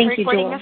Thank you, Jewel.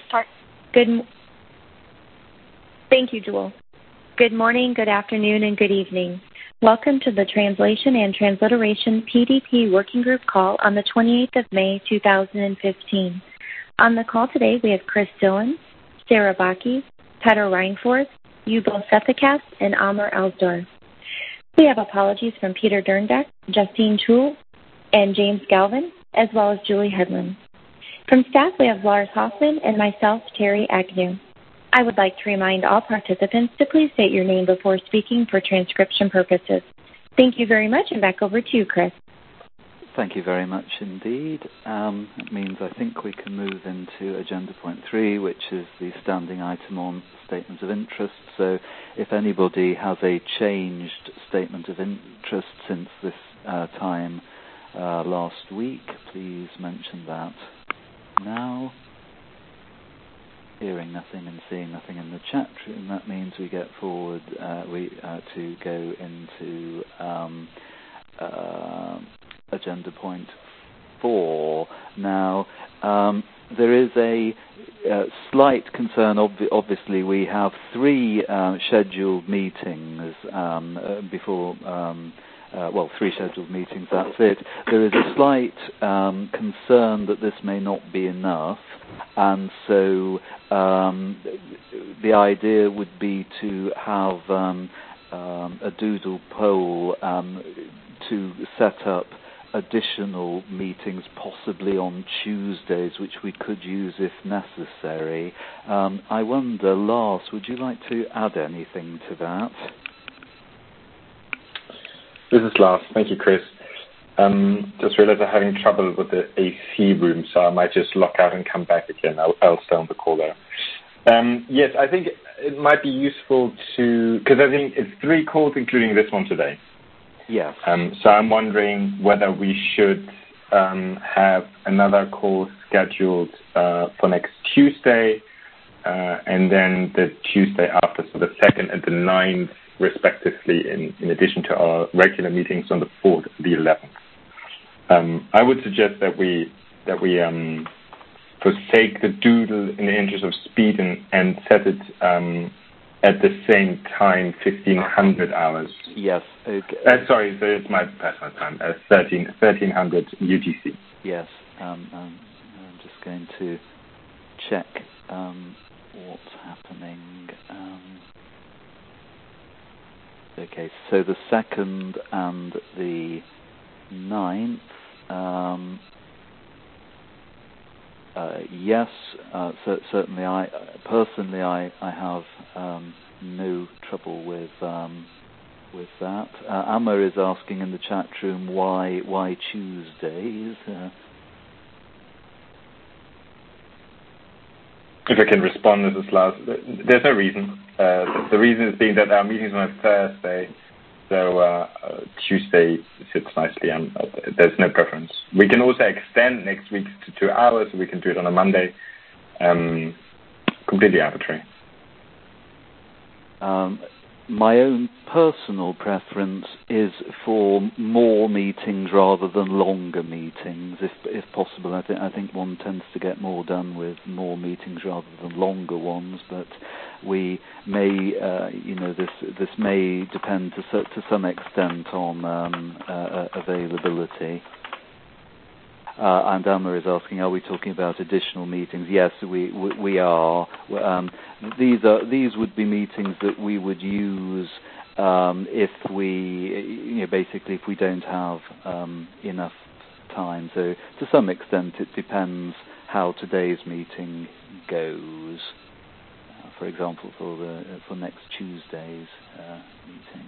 Thank you, Jewel. Good morning, good afternoon, and good evening. Welcome to the Translation and Transliteration PDP Working Group call on the 28th of May, 2015. On the call today, we have Chris Dillon, Sarah Bakke, Petter Reinforth, Yuval Sethakas, and Amr Alzdor. We have apologies from Peter Derndeck, Justine Chul, and James Galvin, as well as Julie Hedlund. From staff, we have Lars Hoffman and myself, Terry Agnew. I would like to remind all participants to please state your name before speaking for transcription purposes. Thank you very much, and back over to you, Chris. Thank you very much indeed. It means I think we can move into agenda point 3, which is the standing item on statements of interest. So if anybody has a changed statement of interest since this time last week, please mention that now. Hearing nothing and seeing nothing in the chat room, that means we get forward to go into agenda point 4. Now, there is a slight concern. Obviously, we have 3 scheduled meetings before. 3 scheduled meetings, that's it. There is a slight concern that this may not be enough, and so the idea would be to have a doodle poll to set up additional meetings, possibly on Tuesdays, which we could use if necessary. I wonder, Lars, would you like to add anything to that? This is Lars. Thank you, Chris. Just realized I'm having trouble with the AC room, so I might just lock out and come back again. I'll stay on the call there. Yes, I think it might be useful to, because I think it's 3 calls, including this one today. Yes. So I'm wondering whether we should have another call scheduled for next Tuesday, and then the Tuesday after, so the 2nd and the 9th, respectively, in addition to our regular meetings on the 4th and the 11th. I would suggest that we forsake the doodle in the interest of speed and set it at the same time, 1500 hours. Yes. Okay. Sorry, so it's my personal time, 1300 UTC. Yes. I'm just going to check what's happening. Okay, so the 2nd and the 9th, yes, certainly. I have no trouble with that. Amr is asking in the chat room why Tuesdays. If I can respond, this is Lars. There's no reason. The reason is being that our meeting's on a Thursday, so Tuesday sits nicely, and there's no preference. We can also extend next week to 2 hours, so we can do it on a Monday. Completely arbitrary. My own personal preference is for more meetings rather than longer meetings, if possible. I think one tends to get more done with more meetings rather than longer ones. But we may, this may depend to some extent on availability. And Amr is asking, are we talking about additional meetings? Yes, we are. These would be meetings that we would use if we, basically, if we don't have enough time. So to some extent, it depends how today's meeting goes. For example, for next Tuesday's meeting.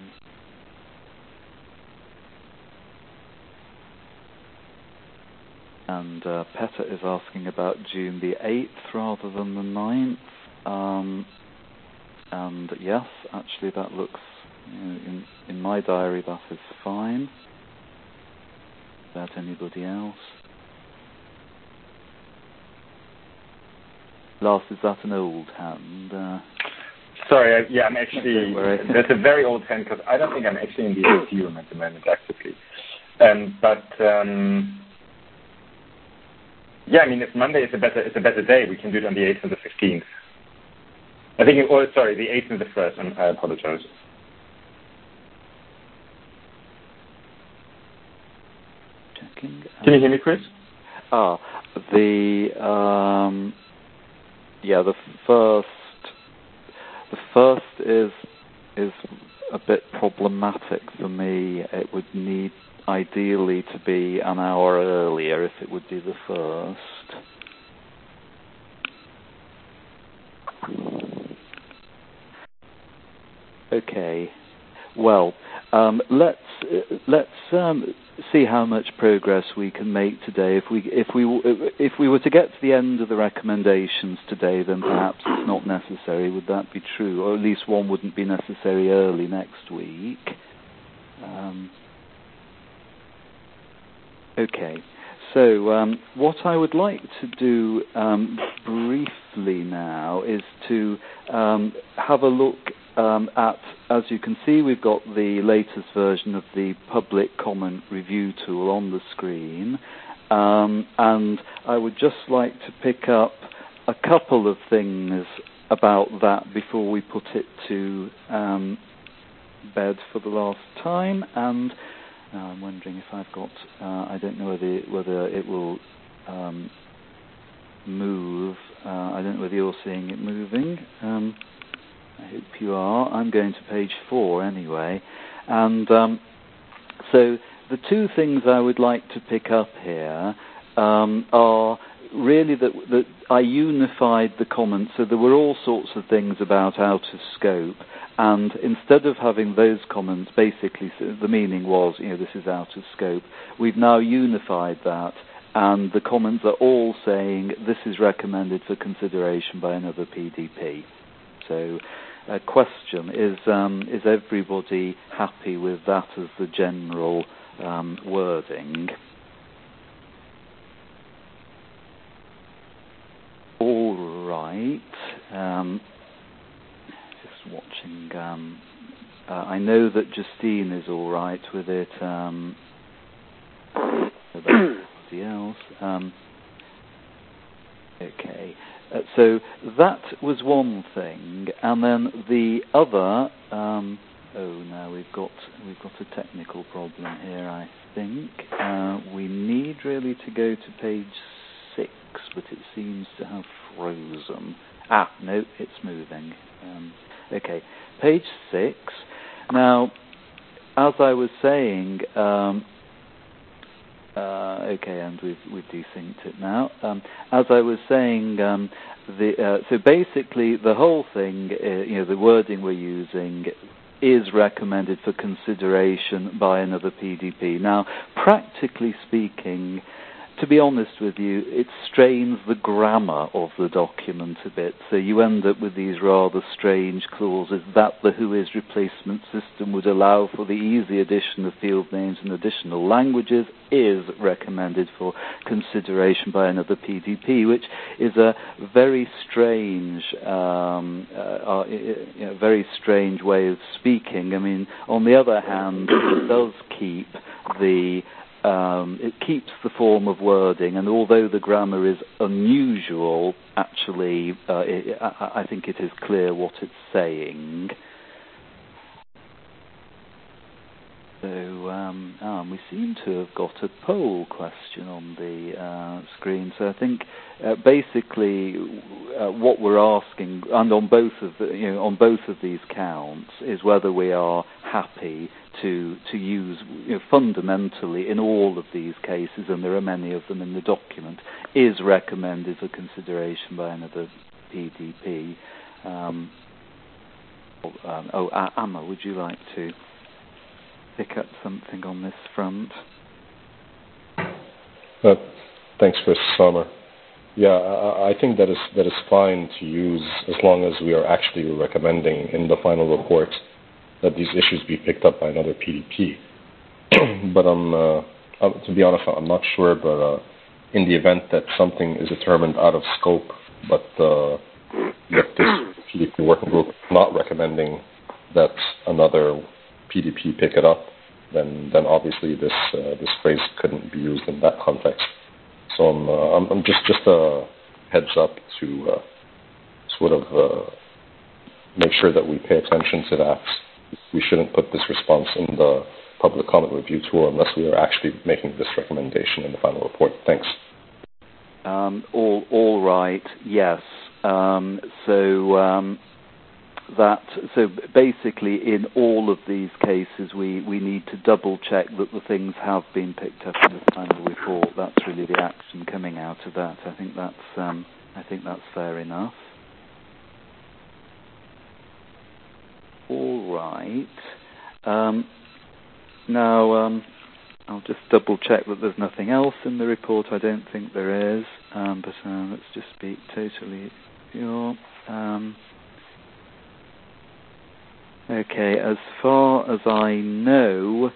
And Petter is asking about June the 8th rather than the 9th. And yes, actually that looks, in my diary, that is fine. About anybody else? Lars, is that an old hand? Sorry, I'm actually, that's a very old hand, because I don't think I'm actually in the AC room at the moment, actively. Yeah, I mean, if Monday is a better day, we can do it on the 8th and the 15th. I think, the 8th and the 1st. I apologize. Checking. Can you hear me, Chris? The first is a bit problematic for me. It would need ideally to be an hour earlier if it would be the first. Okay. Well, let's see how much progress we can make today. If we were to get to the end of the recommendations today, then perhaps it's not necessary. Would that be true? Or at least one wouldn't be necessary early next week. Okay. So what I would like to do briefly now is to have a look at, as you can see, we've got the latest version of the public comment review tool on the screen. And I would just like to pick up a couple of things about that before we put it to bed for the last time. And I'm wondering if I've got, I don't know whether it will move. I don't know whether you're seeing it moving. I hope you are. I'm going to page 4 anyway. And so the two things I would like to pick up here are really that I unified the comments. So there were all sorts of things about out of scope. And instead of having those comments, basically the meaning was, this is out of scope. We've now unified that. And the comments are all saying this is recommended for consideration by another PDP. So a question, is everybody happy with that as the general wording? All right. Just watching. I know that Justine is all right with it. Somebody else. Okay. So that was one thing, and then the other. Now we've got a technical problem here. I think we need really to go to page 6, but it seems to have frozen. No, it's moving. Okay, page 6. Now, as I was saying. Okay, and we've desynced it now. As I was saying, so basically the whole thing, the wording we're using is recommended for consideration by another PDP. Now, practically speaking, to be honest with you, it strains the grammar of the document a bit. So you end up with these rather strange clauses that the WHOIS replacement system would allow for the easy addition of field names and additional languages is recommended for consideration by another PDP, which is a very strange, very strange way of speaking. I mean, on the other hand, it does keep it keeps the form of wording, and although the grammar is unusual, actually, I think it is clear what it's saying. So we seem to have got a poll question on the screen. So I think basically what we're asking, and on both of these counts, is whether we are happy to use fundamentally in all of these cases, and there are many of them in the document, is recommended for consideration by another PDP. Amma, would you like to pick up something on this front? Thanks, Chris. Sommer. Yeah, I think that is fine to use as long as we are actually recommending in the final report that these issues be picked up by another PDP. But to be honest, I'm not sure. But in the event that something is determined out of scope, but that this PDP working group is not recommending that another PDP pick it up, then obviously this phrase couldn't be used in that context. So I'm just a heads up to sort of make sure that we pay attention to that. We shouldn't put this response in the public comment review tool unless we are actually making this recommendation in the final report. Thanks. All right. Yes. So basically, in all of these cases, we need to double check that the things have been picked up in the final report. That's really the action coming out of that. I think that's fair enough. All right. Now, I'll just double check that there's nothing else in the report. I don't think there is, but let's just be totally sure. Okay, as far as I know,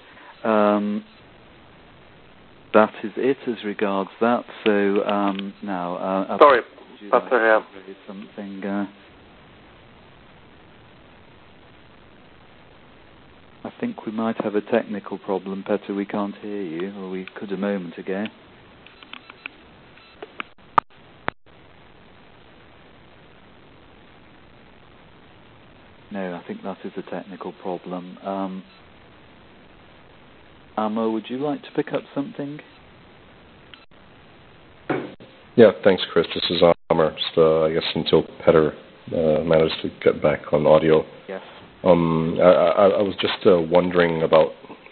that is it as regards that. So now, sorry, Pastor. Something. I think we might have a technical problem, Petter. We can't hear you, or we could a moment ago. No, I think that is a technical problem. Amo, would you like to pick up something? Yeah, thanks, Chris. This is Amr. Just, I guess until Petter managed to get back on audio. Yes. I was just wondering about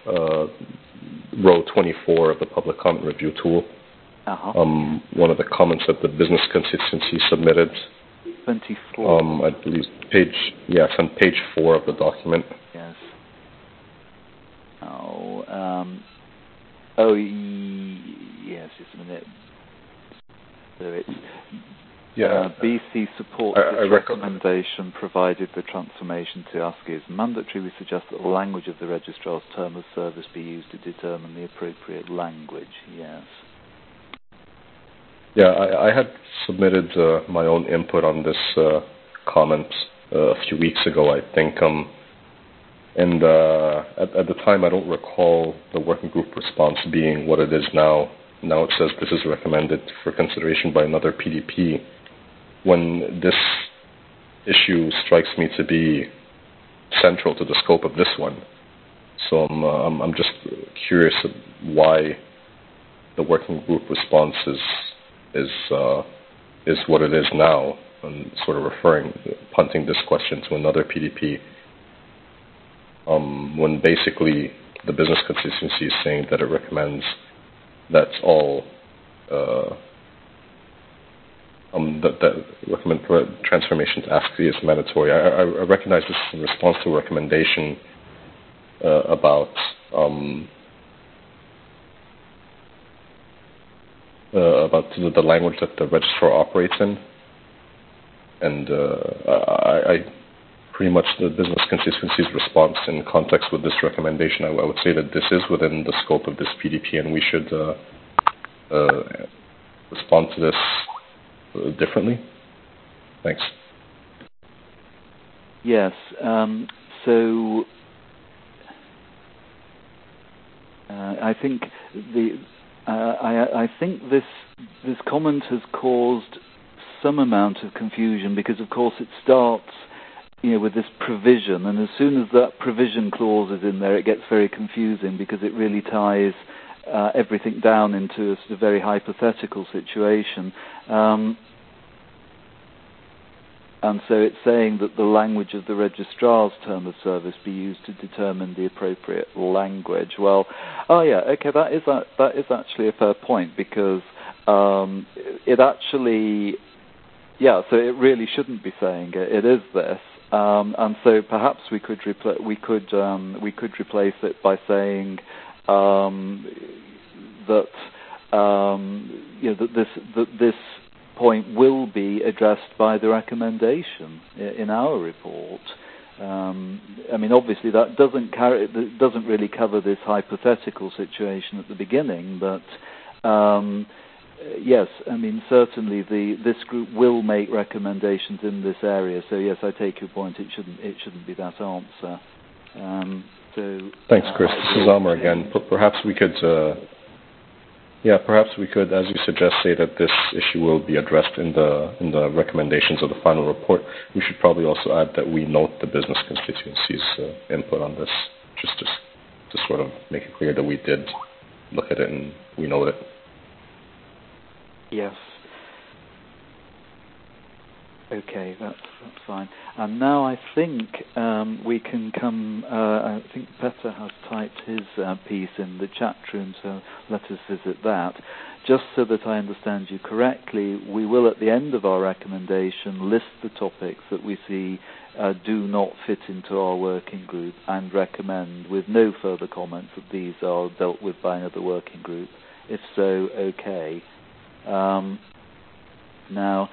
row 24 of the public comment review tool. Uh-huh. One of the comments that the business constituency submitted. 24. I believe it's on page 4 of the document. Yes. Yes, just a minute. So it's BC supports this recommendation, provided the transformation to ASCII is mandatory. We suggest that the language of the registrar's term of service be used to determine the appropriate language. Yes. Yeah, I had submitted my own input on this comment a few weeks ago, I think. And at the time, I don't recall the working group response being what it is now. Now it says this is recommended for consideration by another PDP. When this issue strikes me to be central to the scope of this one, so I'm just curious why the working group response is what it is now, and sort of punting this question to another PDP, when basically the business constituency is saying that it recommends that all that recommend transformation to ASCII is mandatory. I recognize this in response to a recommendation about the language that the registrar operates in, and I pretty much the business constituency's response in context with this recommendation, I would say that this is within the scope of this PDP, and we should respond to this differently. Thanks. Yes. So I think I think this comment has caused some amount of confusion, because of course it starts, with this provision, and as soon as that provision clause is in there, it gets very confusing, because it really ties everything down into a sort of very hypothetical situation. And so it's saying that the language of the registrar's term of service be used to determine the appropriate language. Well, that is actually a fair point, because it actually, so it really shouldn't be saying it. It is this. And so perhaps we could replace it by saying that this point will be addressed by the recommendation in our report. Obviously that doesn't really cover this hypothetical situation at the beginning, but yes, certainly this group will make recommendations in this area. So yes, I take your point. It shouldn't be that answer. Thanks, Chris. This is Amr again. Perhaps we could Yeah, perhaps we could, as you suggest, say that this issue will be addressed in the recommendations of the final report. We should probably also add that we note the business constituency's input on this, just to sort of make it clear that we did look at it and we know it. Yes. Okay, that's fine. And now I think we can come. I think Petter has typed his piece in the chat room, so let us visit that. Just so that I understand you correctly, we will, at the end of our recommendation, list the topics that we see do not fit into our working group and recommend, with no further comments, that these are dealt with by another working group. If so, okay. Now,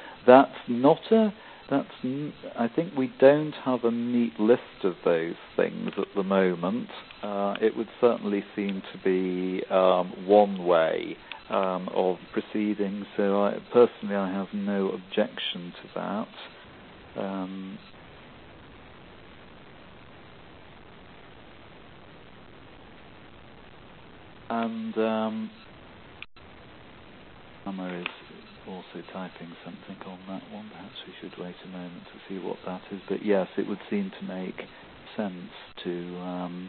I think we don't have a neat list of those things at the moment. It would certainly seem to be one way of proceeding, so personally I have no objection to that. Emma is also typing something on that one. Perhaps we should wait a moment to see what that is. But yes, it would seem to make sense to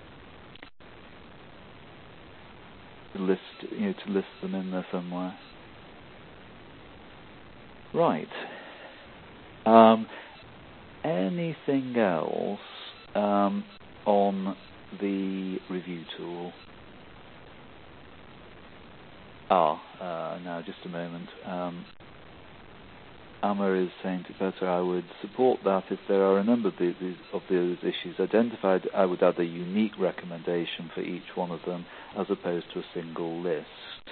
list them in there somewhere. Right. Anything else on the review tool? Now just a moment. Amma is saying to Petter, I would support that if there are a number of those issues identified. I would add a unique recommendation for each one of them as opposed to a single list.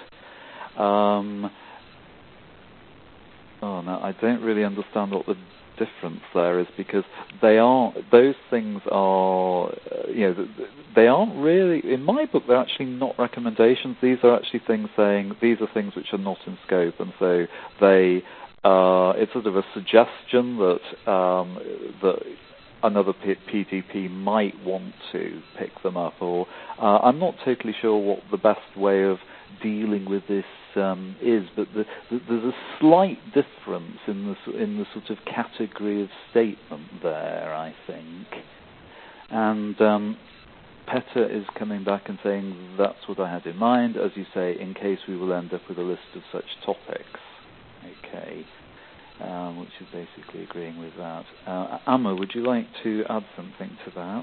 Now I don't really understand what the difference there is, because those things are, they aren't really, in my book, they're actually not recommendations. These are actually things saying these are things which are not in scope, and so it's sort of a suggestion that another PDP might want to pick them up, or I'm not totally sure what the best way of dealing with this is, but there's a slight difference in the sort of category of statement there, I think. And Petter is coming back and saying that's what I had in mind, as you say, in case we will end up with a list of such topics. Okay, which is basically agreeing with that. Amma, would you like to add something to that?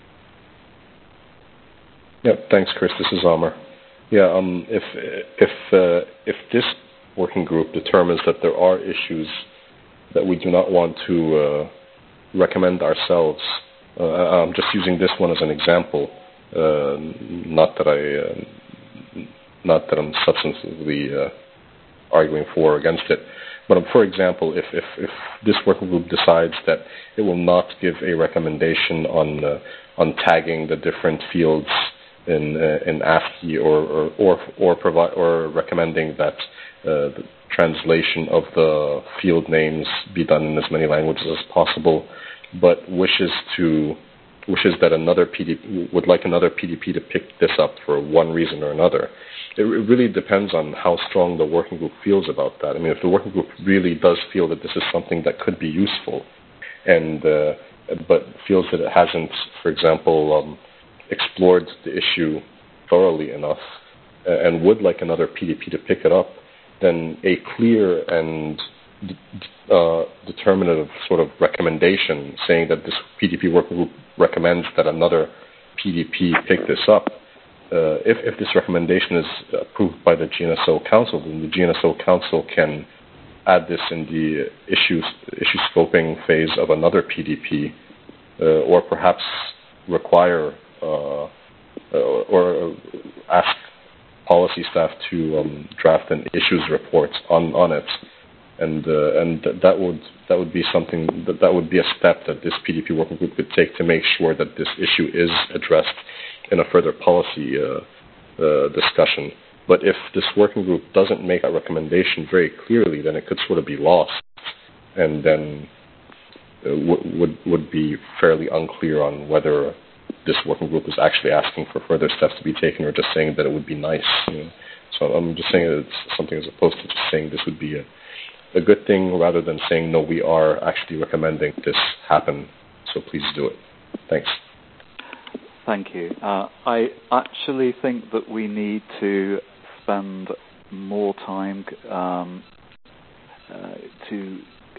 Yeah, thanks, Chris. This is Amr. Yeah, if this working group determines that there are issues that we do not want to recommend ourselves, I'm just using this one as an example. Not that I'm substantively arguing for or against it, but for example, if this working group decides that it will not give a recommendation on tagging the different fields in ASCII or recommending that the translation of the field names be done in as many languages as possible, but wishes that another PDP would like another PDP to pick this up for one reason or another. It really depends on how strong the working group feels about that. I mean, if the working group really does feel that this is something that could be useful, and but feels that it hasn't, for example, explored the issue thoroughly enough, and would like another PDP to pick it up, then a clear and determinative sort of recommendation saying that this PDP working group recommends that another PDP pick this up. If this recommendation is approved by the GNSO Council, then the GNSO Council can add this in the issue scoping phase of another PDP, or perhaps require or ask policy staff to draft an issues report on it, and that would be something that would be a step that this PDP working group could take to make sure that this issue is addressed in a further policy discussion. But if this working group doesn't make a recommendation very clearly, then it could sort of be lost, and then would be fairly unclear on whether this working group is actually asking for further steps to be taken or just saying that it would be nice. So I'm just saying that it's something as opposed to just saying this would be a good thing rather than saying, no, we are actually recommending this happen, so please do it. Thanks. Thank you. I actually think that we need to spend more time to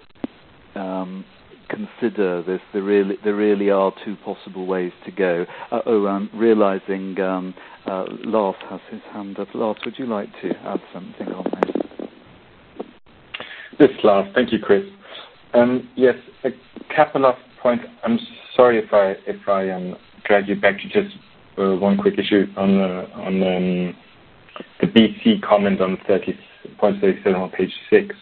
consider this. There really are two possible ways to go. I'm realising Lars has his hand up. Lars, would you like to add something on this? This Lars. Thank you, Chris. Yes, a couple of points. I'm sorry if I drag you back to just one quick issue on the BC comment on 30.37 on page 6.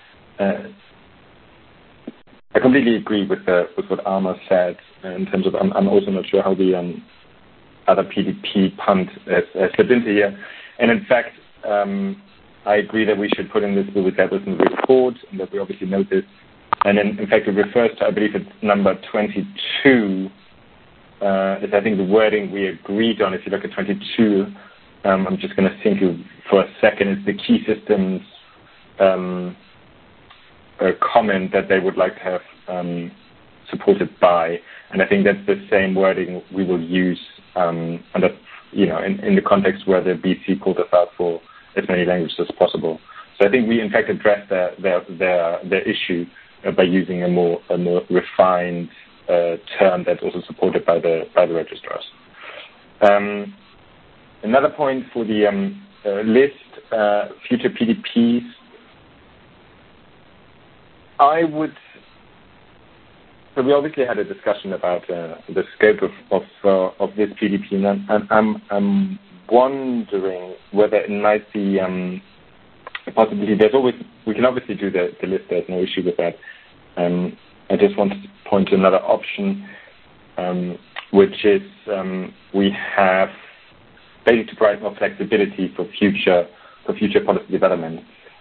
I completely agree with what Alma said in terms of I'm also not sure how the other PDP punt has slipped into here. And in fact, I agree that we should put in this with that in the report and that we obviously note this. And then, in fact, it refers to, I believe it's number 22, is I think the wording we agreed on. If you look at 22, I'm just going to think you for a second. It's the key systems comment that they would like to have supported by, and I think that's the same wording we will use under, in the context where the BC pulled us out for as many languages as possible. So I think we in fact addressed their issue by using a more refined term that's also supported by the registrars. Another point for the list, future PDPs. So we obviously had a discussion about the scope of this PDP, and I'm wondering whether it might be possibly. We can obviously do the list. There's no issue with that. I just wanted to point to another option, which is we have basically to provide more flexibility for future policy development.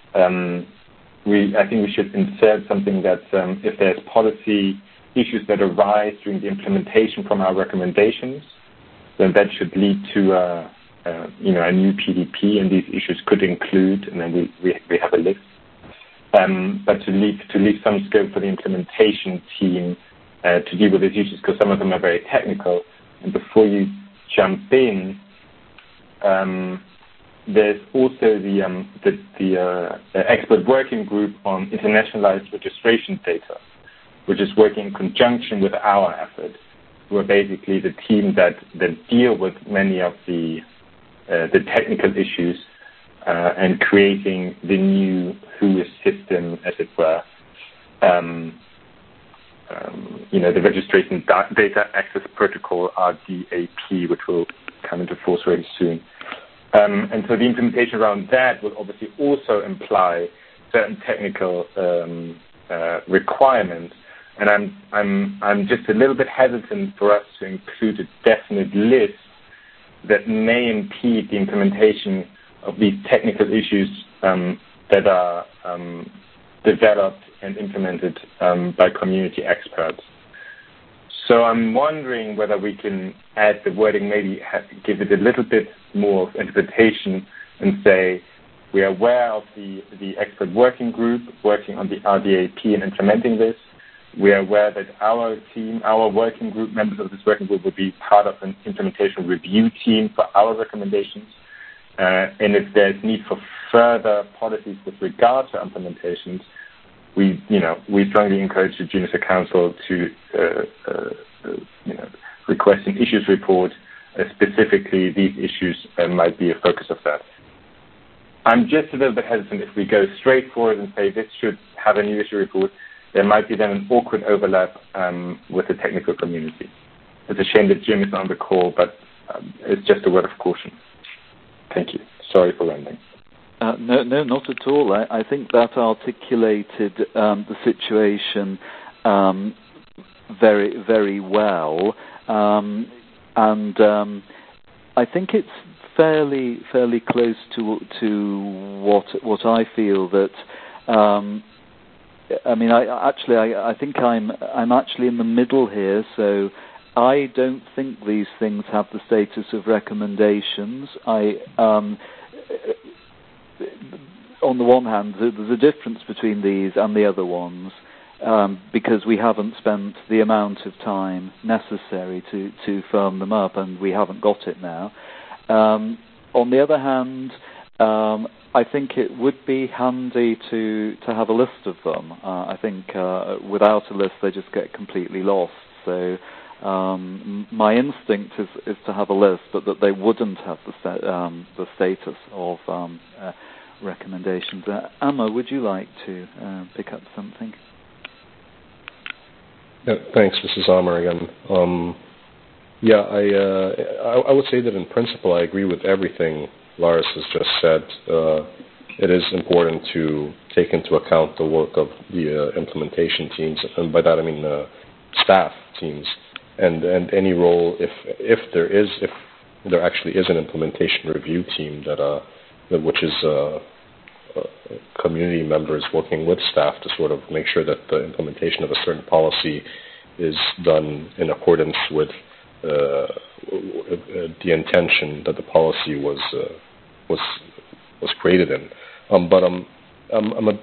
I think we should insert something that if there's policy issues that arise during the implementation from our recommendations, then that should lead to a new PDP, and these issues could include, and then we have a list. But to leave some scope for the implementation team to deal with these issues, because some of them are very technical. And before you jump in, there's also the expert working group on internationalized registration data, which is working in conjunction with our effort, who are basically the team that deal with many of the technical issues and creating the new WHOIS system, as it were. The Registration Data Access Protocol, RDAP, which will come into force very soon. And so the implementation around that will obviously also imply certain technical requirements. And I'm just a little bit hesitant for us to include a definite list that may impede the implementation of these technical issues that are developed and implemented by community experts. So I'm wondering whether we can add the wording, maybe give it a little bit more interpretation and say we are aware of the expert working group working on the RDAP and implementing this. We are aware that our team, our working group, members of this working group will be part of an implementation review team for our recommendations. And if there's need for further policies with regard to implementations, we strongly encourage the Juniper Council to request an issues report. Specifically, these issues might be a focus of that. I'm just a little bit hesitant if we go straight forward and say this should have a new issue report. There might be then an awkward overlap with the technical community. It's a shame that Jim is on the call, but it's just a word of caution. Thank you. Sorry for rambling. No, not at all. I think that articulated the situation very, very well, and I think it's fairly close to what I feel that. I think I'm actually in the middle here. So I don't think these things have the status of recommendations. On the one hand, there's a difference between these and the other ones because we haven't spent the amount of time necessary to firm them up, and we haven't got it now. On the other hand, I think it would be handy to have a list of them. I think without a list, they just get completely lost. So my instinct is to have a list, but that they wouldn't have the status of recommendations. Amma, would you like to pick up something? Yeah, thanks. This is Amr again. I would say that in principle I agree with everything Lars has just said. It is important to take into account the work of the implementation teams, and by that I mean staff teams, and any role if there actually is an implementation review team which is community members working with staff to sort of make sure that the implementation of a certain policy is done in accordance with the intention that the policy was created in. But I'm a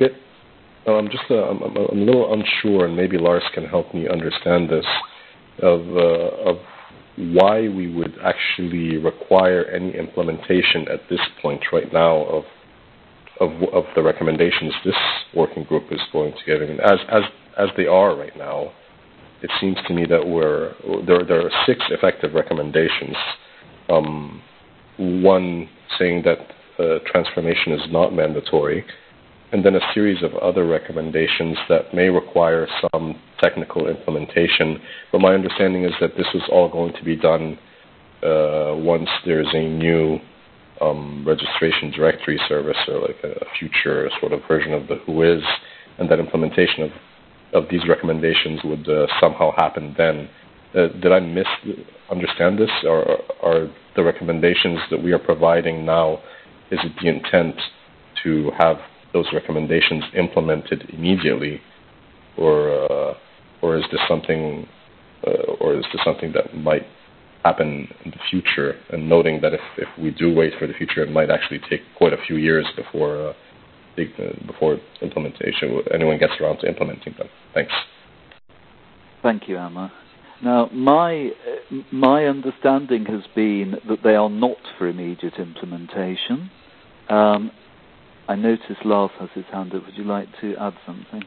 little unsure, and maybe Lars can help me understand this, of why we would actually require any implementation at this point right now of the recommendations this working group is going to give. I mean, as they are right now, it seems to me that there are 6 effective recommendations. One saying that transformation is not mandatory, and then a series of other recommendations that may require some technical implementation. But my understanding is that this is all going to be done once there's a new registration directory service, or like a future sort of version of the WHOIS, and that implementation of these recommendations would somehow happen then. Did I misunderstand this? Or are the recommendations that we are providing now, is it the intent to have those recommendations implemented immediately, or is this something that might happen in the future? And noting that if we do wait for the future, it might actually take quite a few years before implementation, anyone gets around to implementing them. Thanks. Thank you, Amma. Now, my understanding has been that they are not for immediate implementation. I notice Lars has his hand up. Would you like to add something?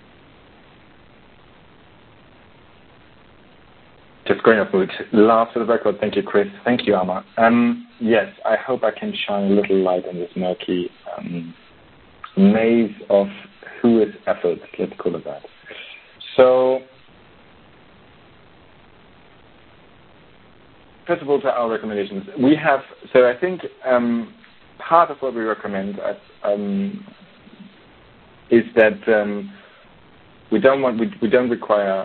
Just going up with Lars for the record. Thank you, Chris. Thank you, Amma. Yes, I hope I can shine a little light on this murky maze of WHOIS efforts, let's call it that. So, first of all, to our recommendations, I think part of what we recommend is that we don't require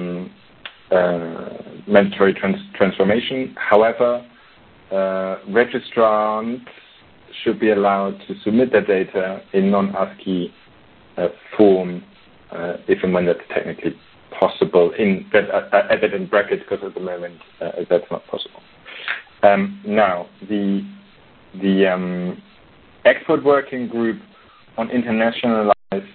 mandatory transformation. However, registrants should be allowed to submit their data in non-ASCII form if and when that's technically possible. I added in brackets because at the moment that's not possible. Now, the expert working group on internationalized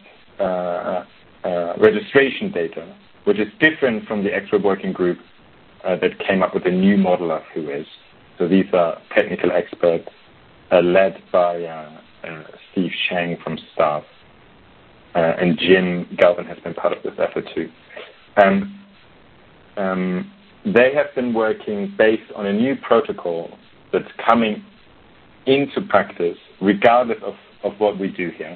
registration data, which is different from the expert working group that came up with a new model of WHOIS. So these are technical experts led by Steve Shang from staff, and Jim Galvin has been part of this effort too. They have been working based on a new protocol that's coming into practice regardless of what we do here,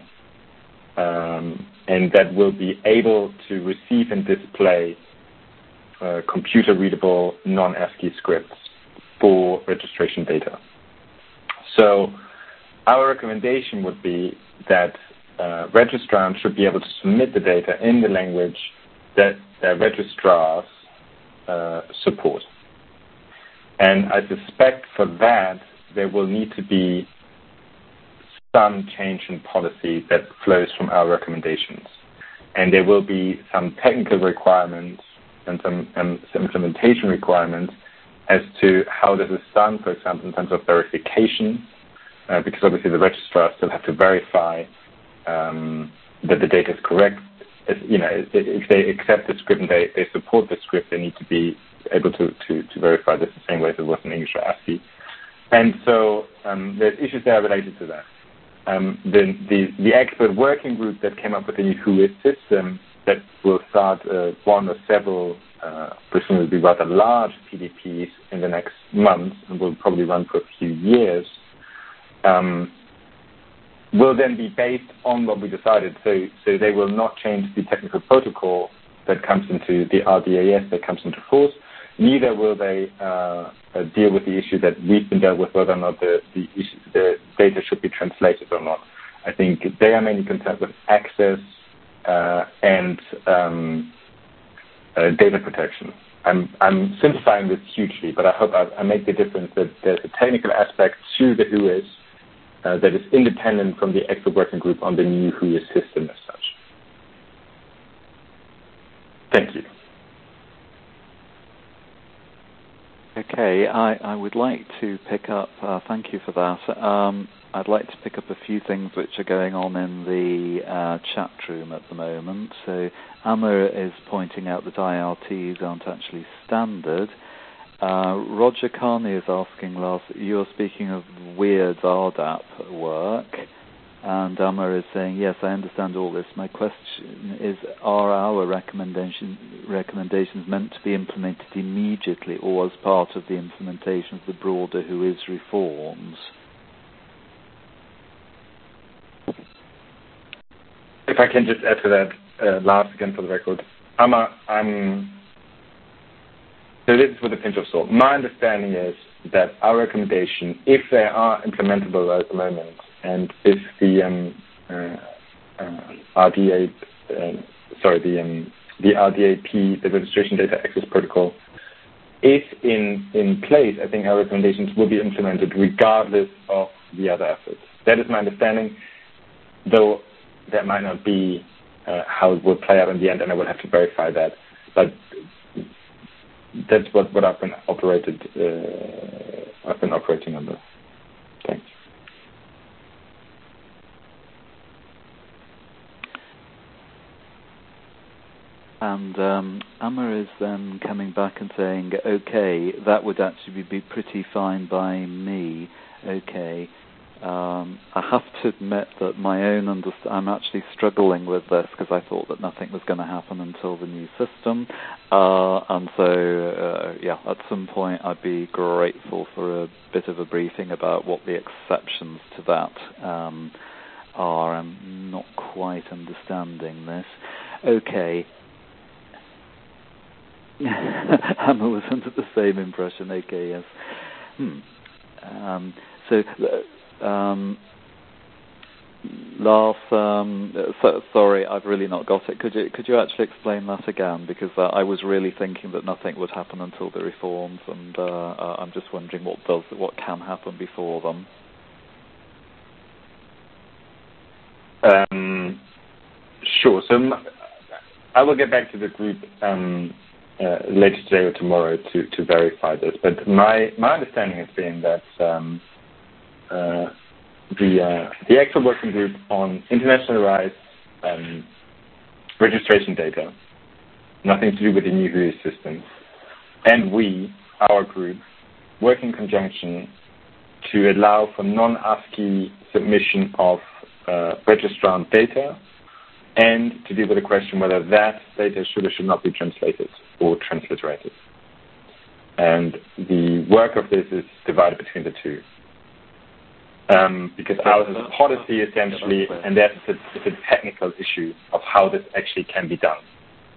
and that will be able to receive and display computer-readable non-ASCII scripts for registration data. So our recommendation would be that registrants should be able to submit the data in the language that their registrars support. And I suspect for that there will need to be some change in policy that flows from our recommendations. And there will be some technical requirements and some implementation requirements as to how this is done, for example, in terms of verification, because obviously the registrar still have to verify that the data is correct. If they accept the script and they support the script, they need to be able to verify this the same way as it was in English or ASCII. And so there's issues there related to that. The expert working group that came up with the new WHOIS system that will start one or several, presumably rather large PDPs in the next months and will probably run for a few years, will then be based on what we decided. So they will not change the technical protocol that comes into the RDAS that comes into force. Neither will they deal with the issue that we've been dealt with, whether or not the data should be translated or not. I think they are mainly concerned with access and data protection. I'm simplifying this hugely, but I hope I make the difference that there's a technical aspect to the WHOIS that is independent from the expert working group on the new WHOIS system as such. Thank you. Okay, I would like to pick up, thank you for that. I'd like to pick up a few things which are going on in the chat room at the moment. So Amr is pointing out that IRTs aren't actually standard. Roger Carney is asking, Lars, you're speaking of weird RDAP work. And Amr is saying, yes, I understand all this. My question is, are our recommendations meant to be implemented immediately or as part of the implementation of the broader WHOIS reforms? If I can just add to that, Lars, again for the record. Amr, so this is with a pinch of salt. My understanding is that our recommendation, if they are implementable at the moment, and if the the RDAP, the Registration Data Access Protocol, is in place, I think our recommendations will be implemented regardless of the other efforts. That is my understanding, though that might not be how it will play out in the end, and I will have to verify that. But that's what I've been operating under. Thanks. And Amr is then coming back and saying, okay, that would actually be pretty fine by me. Okay. I have to admit that my own I'm actually struggling with this because I thought that nothing was going to happen until the new system. And so, at some point I'd be grateful for a bit of a briefing about what the exceptions to that are. I'm not quite understanding this. Okay. Hammer was under the same impression. Okay, yes. Lars, sorry, I've really not got it. Could you actually explain that again? Because I was really thinking that nothing would happen until the reforms, and I'm just wondering what can happen before them. Sure. So I will get back to the group later today or tomorrow to verify this. But my understanding has been that the expert working group on internationalized registration data, nothing to do with the new WHOIS system, and our group, work in conjunction to allow for non-ASCII submission of registrant data, and to deal with the question whether that data should or should not be translated or transliterated. And the work of this is divided between the two. Because ours is a policy essentially, and that's it's a technical issue of how this actually can be done.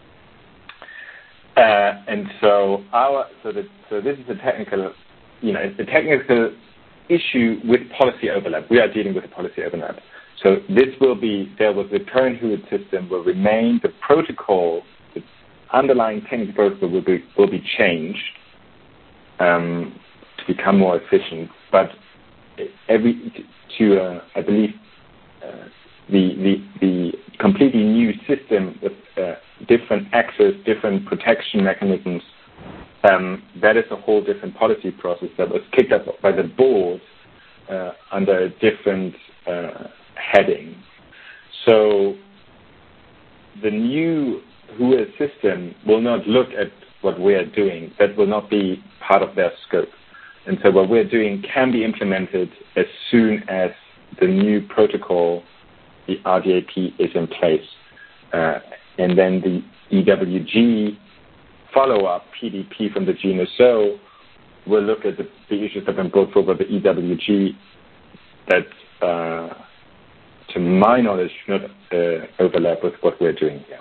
And so this is a technical, it's a technical issue with policy overlap. We are dealing with a policy overlap. So the current WHOIS system will remain. The protocol, the underlying technical protocol will be changed to become more efficient. But I believe the completely new system with different access, different protection mechanisms, that is a whole different policy process that was kicked up by the board under a different heading. So the new WHOIS system will not look at what we are doing. That will not be part of their scope. And so what we're doing can be implemented as soon as the new protocol, the RDAP, is in place. And then the EWG follow-up PDP from the GNSO will look at the issues that have been brought forward by the EWG that, to my knowledge, should not overlap with what we're doing here.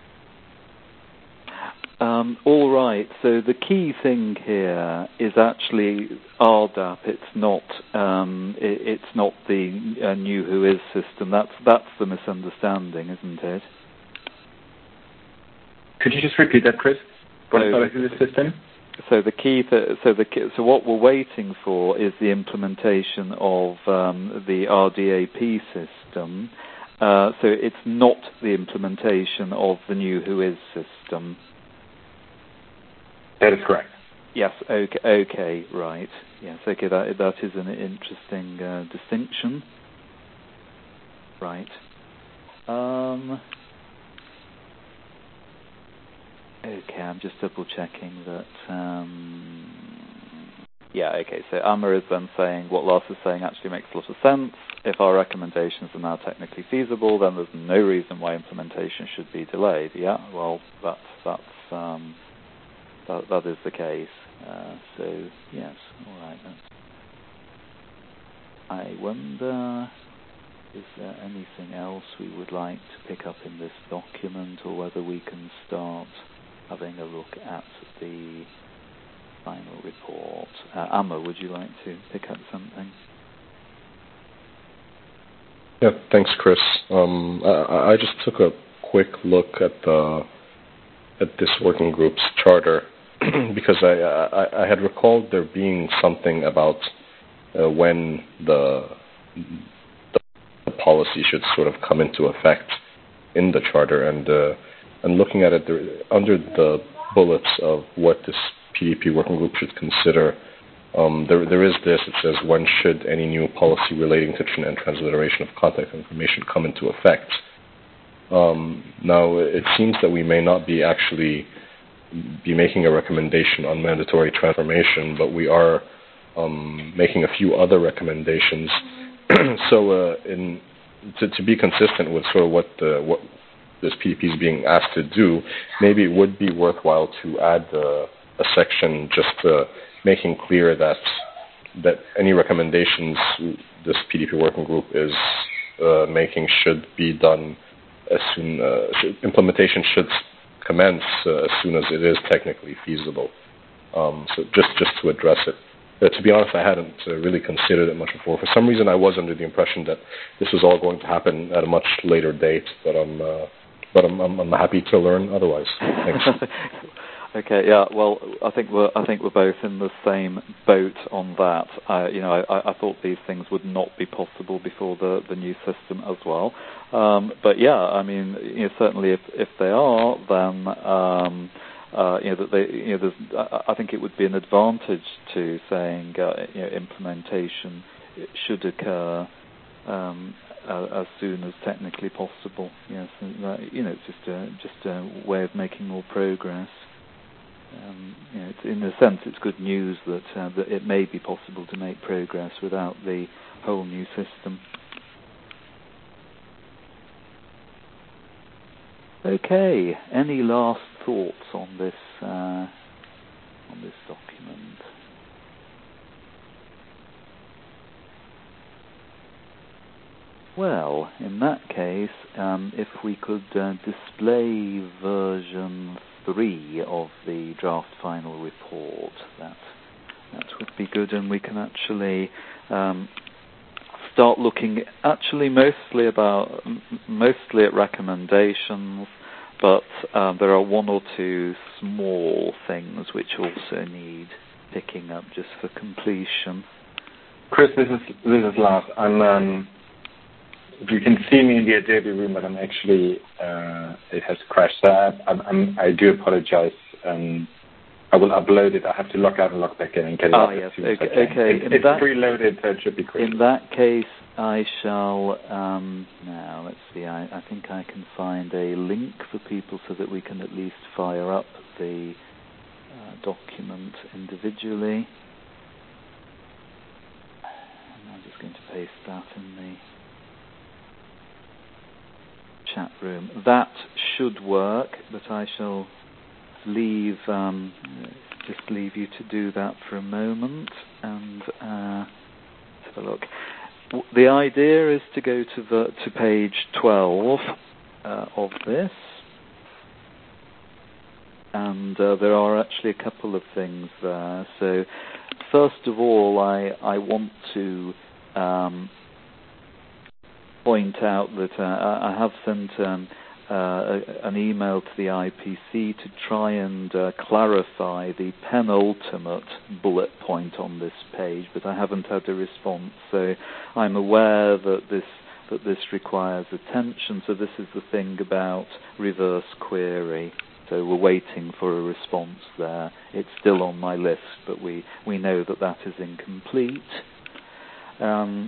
All right. So the key thing here is actually RDAP. It's not the new WHOIS system. That's the misunderstanding, isn't it? Could you just repeat that, Chris? What is the WHOIS system? So what we're waiting for is the implementation of the RDAP system. So it's not the implementation of the new WHOIS system. That is correct. Yes. Okay. Right. Yes. Okay. That is an interesting distinction. Right. Okay. I'm just double checking that. Yeah. Okay. So Amma is then saying what Lars is saying actually makes a lot of sense. If our recommendations are now technically feasible, then there's no reason why implementation should be delayed. Yeah. Well, that is the case. So, yes, all right. I wonder, is there anything else we would like to pick up in this document, or whether we can start having a look at the final report? Amma, would you like to pick up something? Yeah, thanks, Chris. I just took a quick look at this working group's charter because I had recalled there being something about when the policy should sort of come into effect in the charter, and looking at it under the bullets of what this PDP working group should consider. There is this. It says, when should any new policy relating to and transliteration of contact information come into effect? Now, it seems that we may not be actually be making a recommendation on mandatory transformation, but we are making a few other recommendations. So, to be consistent with sort of what this PDP is being asked to do, maybe it would be worthwhile to add a section just making clear that any recommendations this PDP working group is making should be done as soon. Implementation should commence as soon as it is technically feasible. So just to address it. To be honest, I hadn't really considered it much before. For some reason, I was under the impression that this was all going to happen at a much later date. But I'm happy to learn otherwise. Thanks. Okay. Yeah. Well, I think we're both in the same boat on that. I thought these things would not be possible before the new system as well. But yeah, I mean, certainly if they are, then I think it would be an advantage to saying implementation should occur as soon as technically possible. Yes, it's just a way of making more progress. In a sense, it's good news that it may be possible to make progress without the whole new system. Okay. Any last thoughts on this document? Well, in that case, if we could display version 3 of the draft final report, that would be good, and we can actually start looking actually mostly at recommendations, but there are one or two small things which also need picking up just for completion. Chris, this is Lars. if you can see me in the Adobe room, but I'm actually it has crashed. So I do apologize. I will upload it. I have to log out and log back in and get it up as soon as I can. Okay. It's preloaded, so it should be quick. In that case, I shall now. Let's see. I think I can find a link for people so that we can at least fire up the document individually. And I'm just going to paste that in the chat room. That should work, but I shall leave you to do that for a moment and let's have a look. The idea is to go to page 12 of this, and there are actually a couple of things there. So first of all, I want to point out that I have sent an email to the IPC to try and clarify the penultimate bullet point on this page, but I haven't had a response. So I'm aware that this requires attention. So this is the thing about reverse query. So we're waiting for a response there. It's still on my list, but we know that is incomplete. And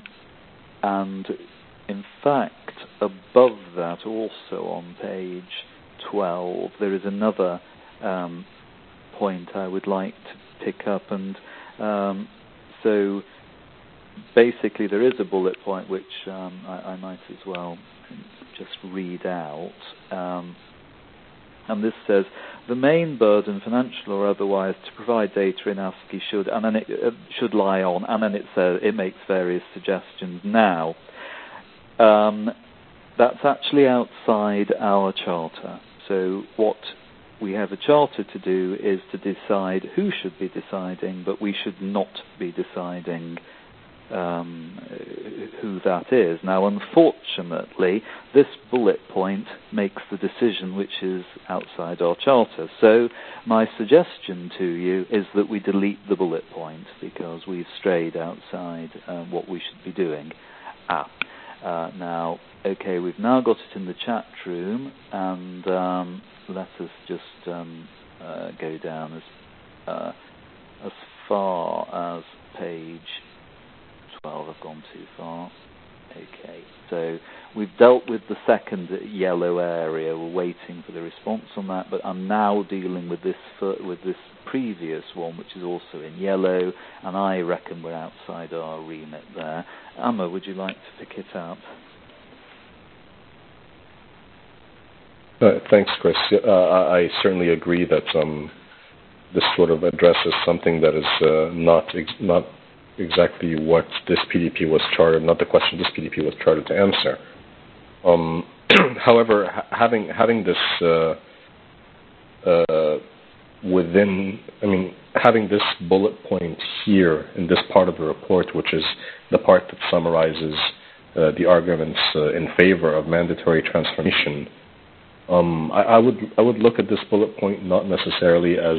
in fact, above that, also on page 12, there is another point I would like to pick up. And so basically there is a bullet point which I might as well just read out. And this says, the main burden, financial or otherwise, to provide data in ASCII should, and then it should lie on, and then it says it makes various suggestions. Now, that's actually outside our charter. So what we have a charter to do is to decide who should be deciding, but we should not be deciding who that is. Now, unfortunately, this bullet point makes the decision which is outside our charter. So my suggestion to you is that we delete the bullet point because we've strayed outside what we should be doing. Now, okay, we've now got it in the chat room, and let us just go down as far as page 12. I've gone too far. Okay, so we've dealt with the second yellow area. We're waiting for the response on that, but I'm now dealing with this previous one, which is also in yellow, and I reckon we're outside our remit there. Amma, would you like to pick it up? Thanks, Chris. I certainly agree that this sort of addresses something that is not exactly what this PDP was chartered, not the question this PDP was chartered to answer. However, having this having this bullet point here in this part of the report, which is the part that summarizes the arguments in favor of mandatory transformation, I would look at this bullet point not necessarily as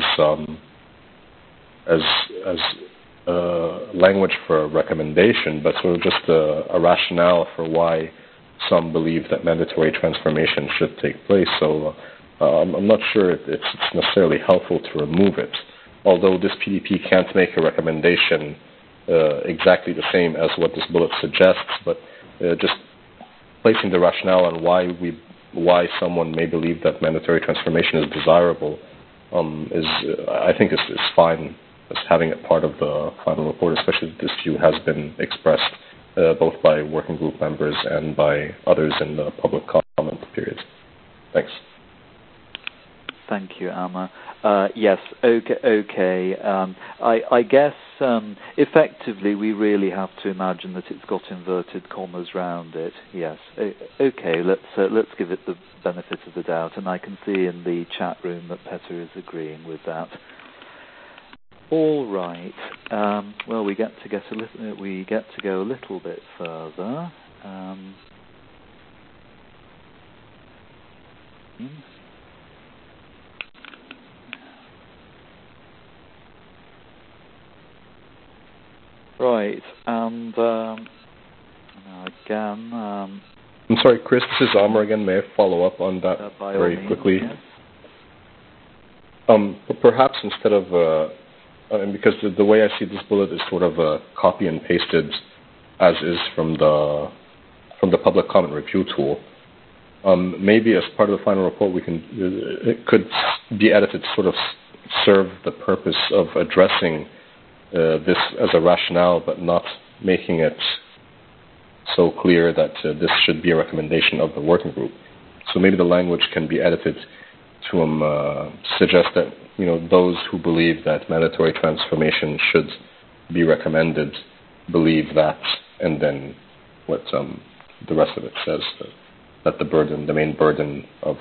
language for a recommendation, but sort of just a rationale for why some believe that mandatory transformation should take place. So I'm not sure it's necessarily helpful to remove it, although this PDP can't make a recommendation exactly the same as what this bullet suggests, but just placing the rationale on why someone may believe that mandatory transformation is desirable I think is fine as having it part of the final report, especially if this view has been expressed both by working group members and by others in the public comment period. Thanks. Thank you, Amma. Yes, okay. I guess effectively we really have to imagine that it's got inverted commas round it. Yes. Okay. Let's give it the benefit of the doubt, and I can see in the chat room that Petter is agreeing with that. All right. Well, we get to go a little bit further. Right, and now again, Sorry, Chris, this is Amr again. May I follow up on that very quickly? Yes. Perhaps instead of, because the way I see this bullet is sort of copy and pasted as is from the public comment review tool. Maybe as part of the final report, it could be edited to sort of serve the purpose of addressing this as a rationale, but not making it so clear that this should be a recommendation of the working group. So maybe the language can be edited to suggest that those who believe that mandatory transformation should be recommended believe that, and then what the rest of it says, that the main burden of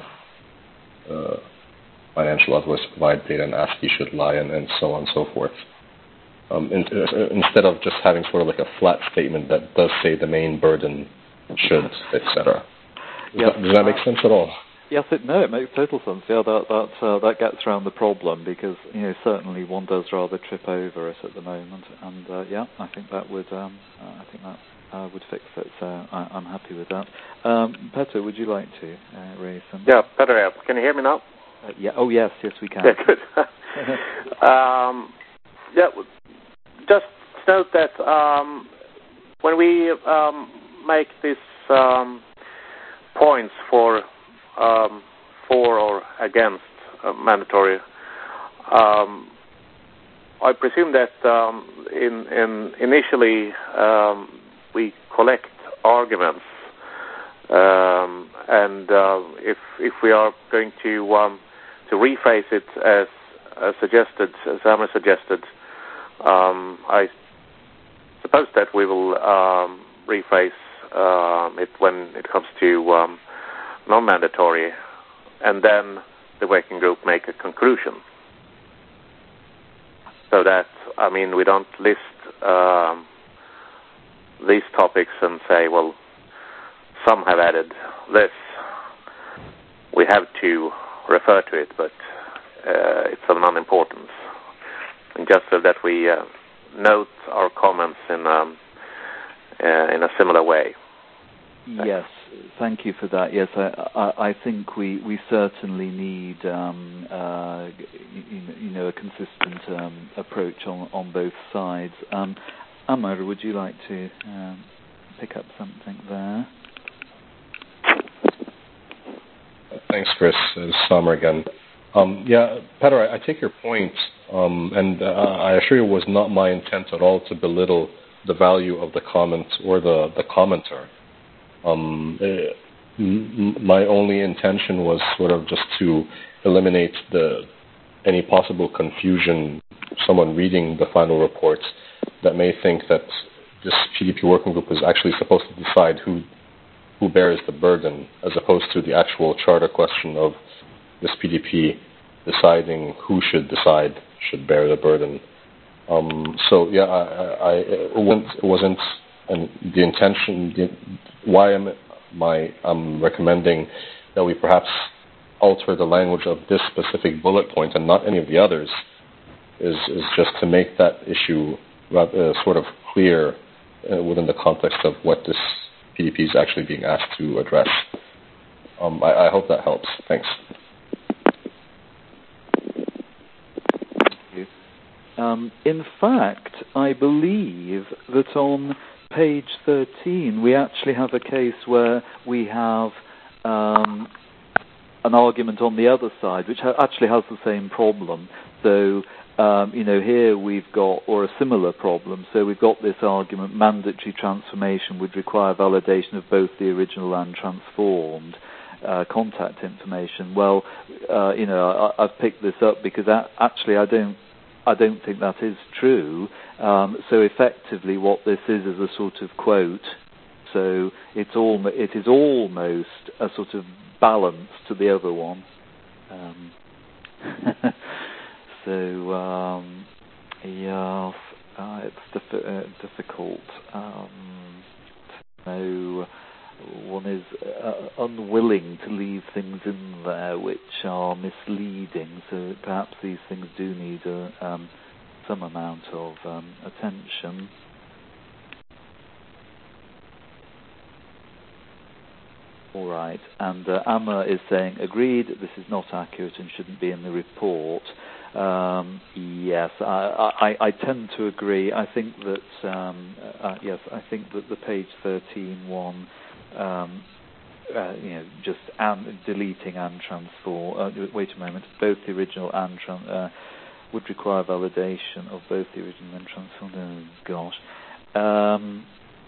financial authorities to provide data and ASCII should lie, and so on and so forth. Instead of just having sort of like a flat statement that does say the main burden should, etc. Does that make sense at all? Yes, it makes total sense. Yeah, that gets around the problem, because certainly one does rather trip over it at the moment, and I think that would would fix it. So I'm happy with that. Petter, would you like to raise some? Yeah, Petter, can you hear me now? Yeah. Oh yes, we can. Yeah, good. Just note that when we make these points for or against mandatory, I presume that initially we collect arguments, and if we are going to rephrase it as suggested, as Amr suggested, I suppose that we will rephrase it when it comes to non-mandatory, and then the working group make a conclusion. So that, we don't list these topics and say, well, some have added this. We have to refer to it, but it's of non-importance. And just so that we note our comments in a similar way. Yes, thank you for that. Yes, I think we certainly need a consistent approach on both sides. Amr, would you like to pick up something there? Thanks, Chris. It's Amr again. Petter, I take your point, and I assure you it was not my intent at all to belittle the value of the comment or the commenter. My only intention was sort of just to eliminate any possible confusion, someone reading the final report that may think that this PDP working group is actually supposed to decide who bears the burden, as opposed to the actual charter question of this PDP deciding who should bear the burden. It wasn't the intention. Why I'm recommending that we perhaps alter the language of this specific bullet point and not any of the others is just to make that issue sort of clear within the context of what this PDP is actually being asked to address. I hope that helps. Thanks. Thank you. In fact, I believe that on page 13 we actually have a case where we have an argument on the other side, which actually has the same problem. So, here we've got, or a similar problem, so we've got this argument, mandatory transformation would require validation of both the original and transformed contact information. Well, I've picked this up because actually I don't think that is true. So effectively what this is a sort of quote. So it is almost a sort of balance to the other one. It's difficult to know. One is unwilling to leave things in there which are misleading, so perhaps these things do need some amount of attention. All right. And Amma is saying, agreed, this is not accurate and shouldn't be in the report. Yes, I tend to agree. I think that, yes, I think that the page 13 one, just deleting and transform. Wait a moment. Both the original and would require validation of both the original and transformed. Oh, gosh.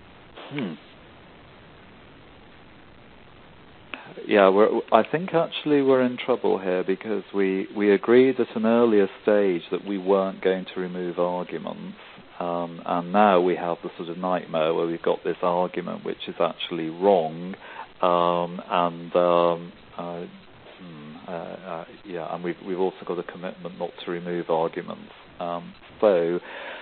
Yeah, I think actually we're in trouble here because we agreed at an earlier stage that we weren't going to remove arguments, and now we have the sort of nightmare where we've got this argument which is actually wrong, and we've also got a commitment not to remove arguments. So.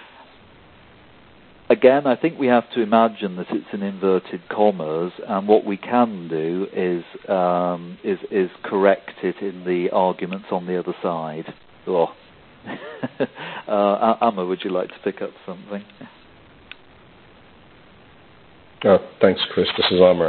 Again, I think we have to imagine that it's in inverted commas, and what we can do is correct it in the arguments on the other side. Oh. Amma, would you like to pick up something? Thanks, Chris. This is Amr.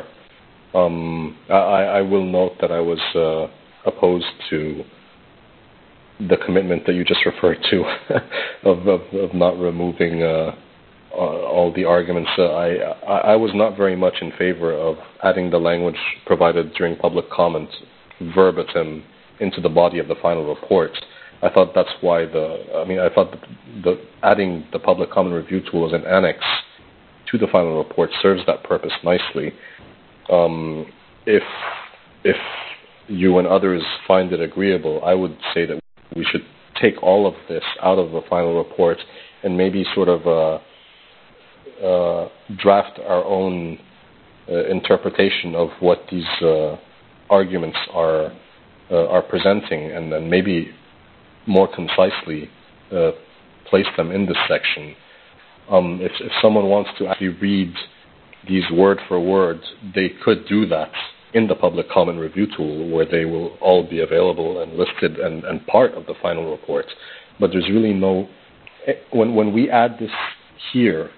I will note that I was opposed to the commitment that you just referred to of not removing all the arguments. I was not very much in favor of adding the language provided during public comment verbatim into the body of the final report. I thought that's why I thought that adding the public comment review tool as an annex to the final report serves that purpose nicely. If you and others find it agreeable, I would say that we should take all of this out of the final report and maybe sort of draft our own interpretation of what these arguments are presenting, and then maybe more concisely place them in this section. If someone wants to actually read these word for word, they could do that in the public comment review tool, where they will all be available and listed and part of the final report. But there's really no... When we add this here,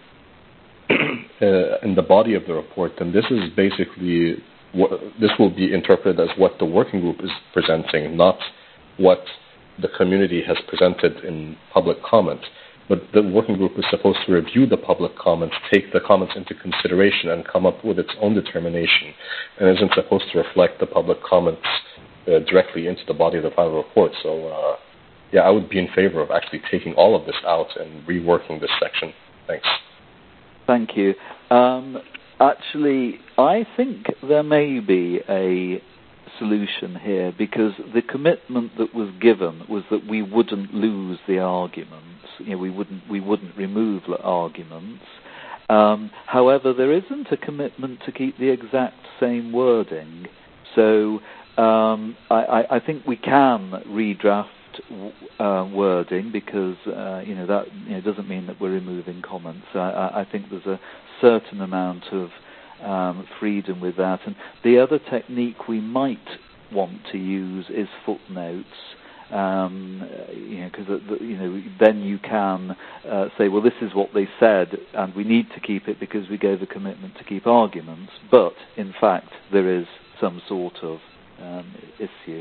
in the body of the report, then this is basically this will be interpreted as what the working group is presenting, not what the community has presented in public comment. But the working group is supposed to review the public comments, take the comments into consideration, and come up with its own determination, and isn't supposed to reflect the public comments directly into the body of the final report. So, I would be in favor of actually taking all of this out and reworking this section. Thanks. Thank you. Actually, I think there may be a solution here, because the commitment that was given was that we wouldn't lose the arguments. We wouldn't remove the arguments. However, there isn't a commitment to keep the exact same wording. So I think we can redraft wording, because that doesn't mean that we're removing comments. I think there's a certain amount of freedom with that. And the other technique we might want to use is footnotes, because then you can say, well, this is what they said, and we need to keep it because we gave a commitment to keep arguments. But in fact, there is some sort of issue.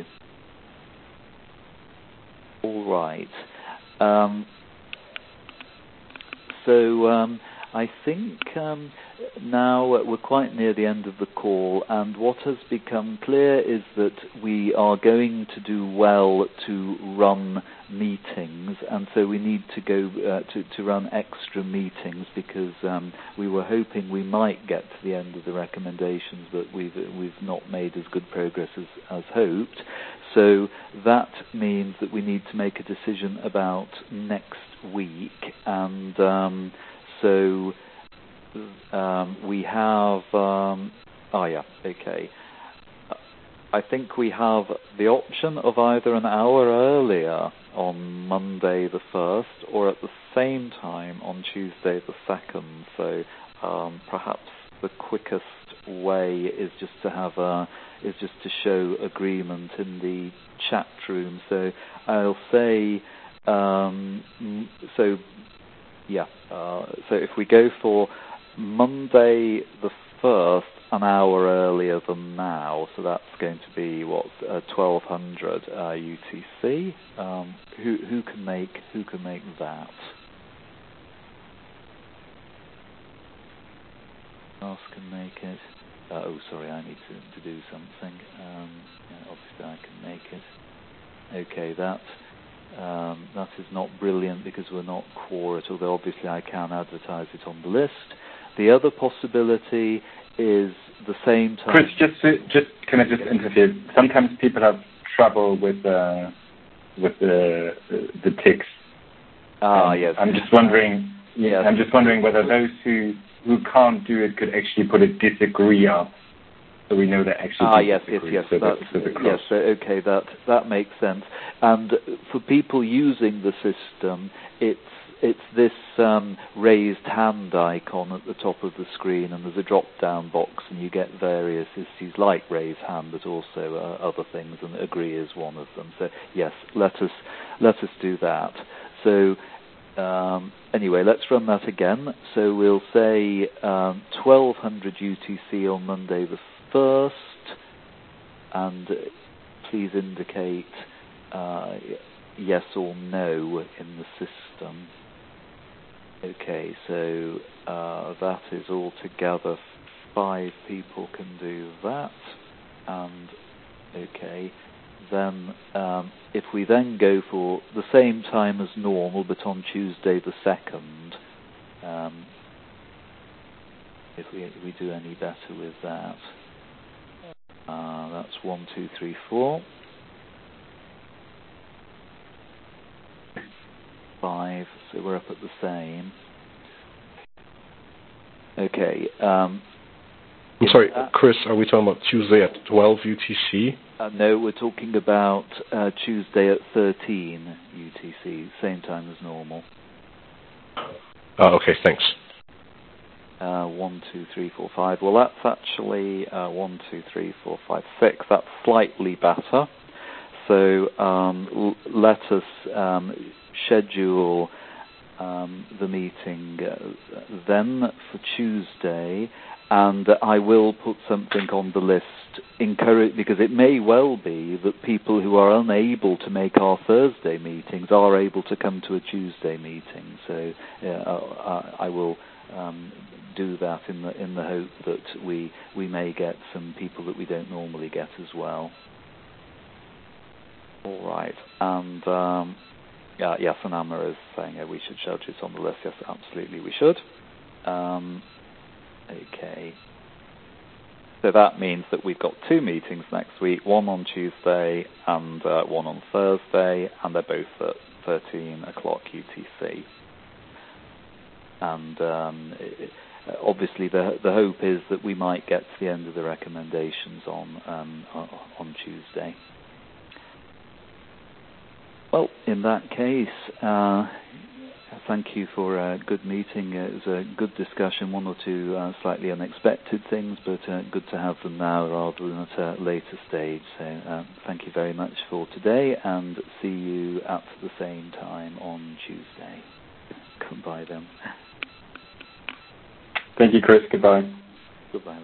All right. So I think now we're quite near the end of the call, and what has become clear is that we are going to do well to run meetings, and so we need to go to run extra meetings, because we were hoping we might get to the end of the recommendations, but we've not made as good progress as hoped. So that means that we need to make a decision about next week, and so we have... okay. I think we have the option of either an hour earlier on Monday the 1st, or at the same time on Tuesday the 2nd. So perhaps the quickest way is just to show agreement in the chat room. So I'll say so if we go for Monday the 1st an hour earlier than now, so that's going to be 1200 UTC. Who can make that? Who else can make it? Oh, sorry, I need to do something. Obviously, I can make it. Okay, that is not brilliant because we're not quorate, although obviously I can advertise it on the list. The other possibility is the same time. Chris, can I just interfere? Sometimes people have trouble with the ticks. Yes. I'm just wondering. Yes. I'm just wondering whether those who can't do it could actually put a disagree up, so we know that actually. Yes. Yes. Okay, that makes sense. And for people using the system, it's this raised hand icon at the top of the screen, and there's a drop-down box, and you get various issues like raise hand, but also other things, and agree is one of them. So yes, let us do that. So anyway, let's run that again. So we'll say 1200 UTC on Monday the 1st, and please indicate yes or no in the system. Okay, so that is altogether 5 people can do that. And okay, then if we then go for the same time as normal, but on Tuesday the 2nd, if we do any better with that, that's 1, 2, 3, 4. 5, so we're up at the same. Okay. I'm sorry, Chris, are we talking about Tuesday at 12 UTC? No, we're talking about Tuesday at 13 UTC, same time as normal. Okay, thanks. 1, 2, 3, 4, 5. Well, that's actually 1, 2, 3, 4, 5, 6. That's slightly better. So let us schedule the meeting then for Tuesday, and I will put something on the list, because it may well be that people who are unable to make our Thursday meetings are able to come to a Tuesday meeting. So I will do that in the hope that we may get some people that we don't normally get as well. All right, and yes, and Amma is saying we should judge it on the list. Yes, absolutely, we should. Okay. So that means that we've got 2 meetings next week, one on Tuesday and one on Thursday, and they're both at 13 o'clock UTC. And obviously the hope is that we might get to the end of the recommendations on Tuesday. Well, in that case, thank you for a good meeting. It was a good discussion, 1 or 2 slightly unexpected things, but good to have them now rather than at a later stage. So thank you very much for today, and see you at the same time on Tuesday. Goodbye then. Thank you, Chris. Goodbye. Goodbye.